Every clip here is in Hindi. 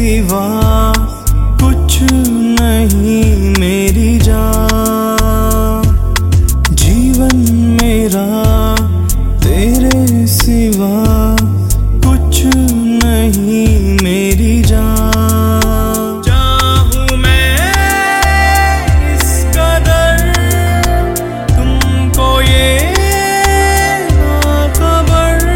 सिवा कुछ नहीं मेरी जान। जीवन मेरा तेरे सिवा कुछ नहीं मेरी जान। चाहूं मैं इस कदर तुमको ये खबर,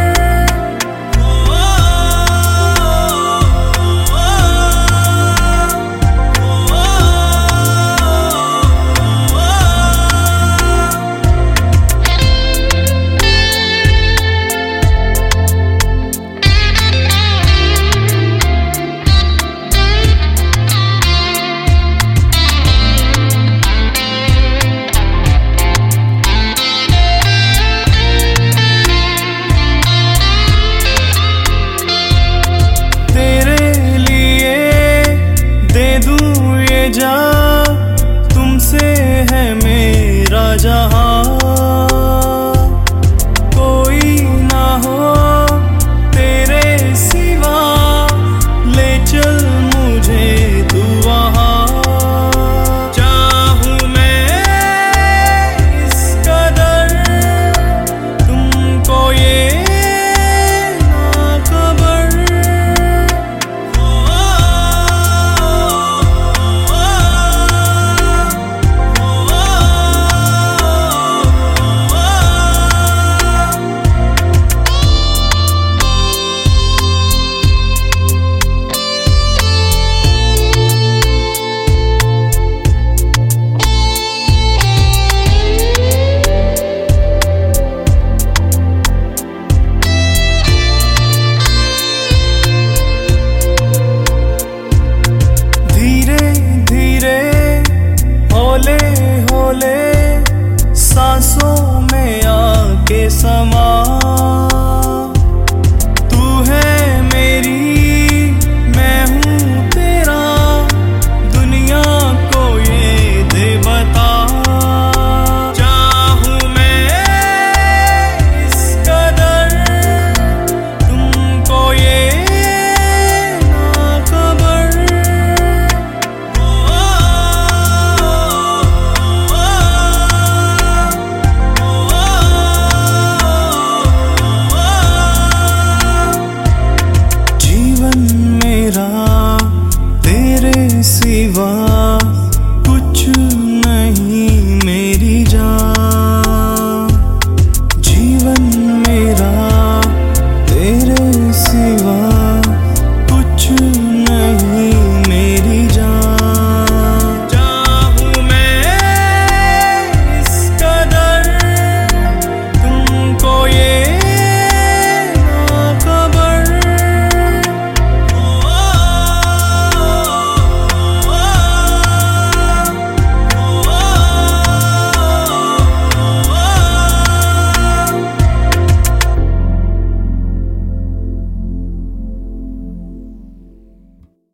जा तुमसे है मेरा जहां। कोई ना हो तेरे सिवा, ले चल मुझे तू वहां। चाहूं मैं इस कदर तुमको ये खबर, होले होले सांसों में आके समा।